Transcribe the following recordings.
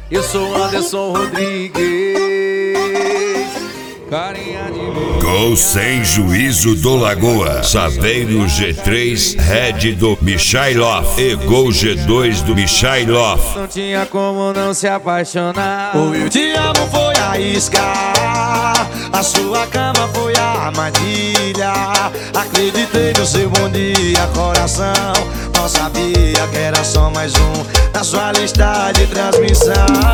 Eu sou Anderson Rodrigues, carinha de mim. Gol sem juízo do Lagoa, Saveiro G3, Red do Michailov e Gol G2 do Michailov. Não tinha como não se apaixonar. O eu te amo foi a isca, a sua cama foi a armadilha. Acreditei no seu bom dia, coração. Não sabia que era só mais um na sua lista de transmissão.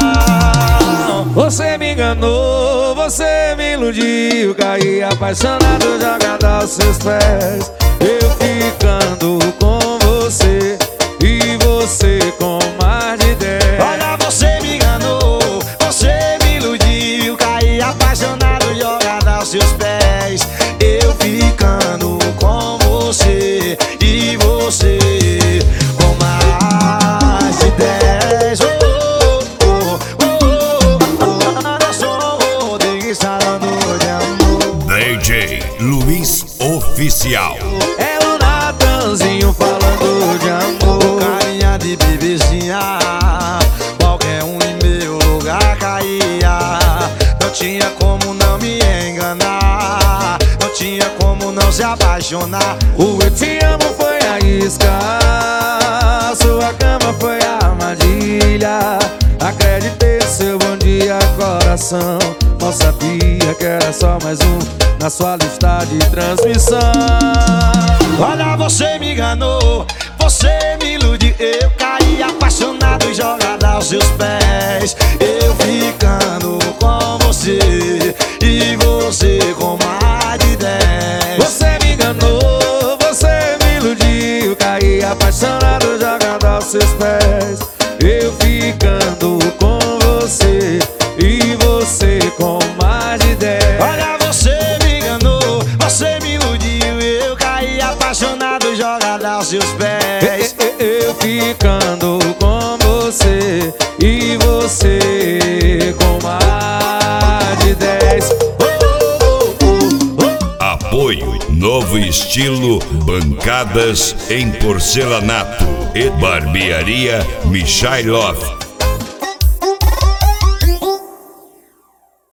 Você me enganou, você me iludiu. Caí apaixonado, jogado aos seus pés. Eu ficando com você e você com mais de 10. Olha, você me enganou, você me iludiu. Caí apaixonado, jogado aos seus pés. Eu ficando com você e você com mais de 10. Anderson Rodrigues falando de amor. DJ Luiz Oficial. É o Natanzinho falando de amor. Carinha de bebezinha, qualquer um em meu lugar caía. Não tinha como não me enganar, não tinha como não se apaixonar. O eu te amo foi a isca, sua cama foi a armadilha. Acreditei no seu bom dia, coração. Não sabia que era só mais um na sua lista de transmissão. Olha, você me enganou, você me iludiu. Eu caí apaixonado, jogado aos seus pés. Eu ficando com você e você com mais de 10. Você me enganou, você me iludiu. Caí apaixonado, jogado aos seus pés. Eu ficando com você e você com mais de 10. Olha, você me enganou, você me iludiu. Eu caí apaixonado, jogado aos seus pés. Eu ficando com você e você com mais de 10. Apoio Novo Estilo, bancadas em porcelanato e barbearia Michailov.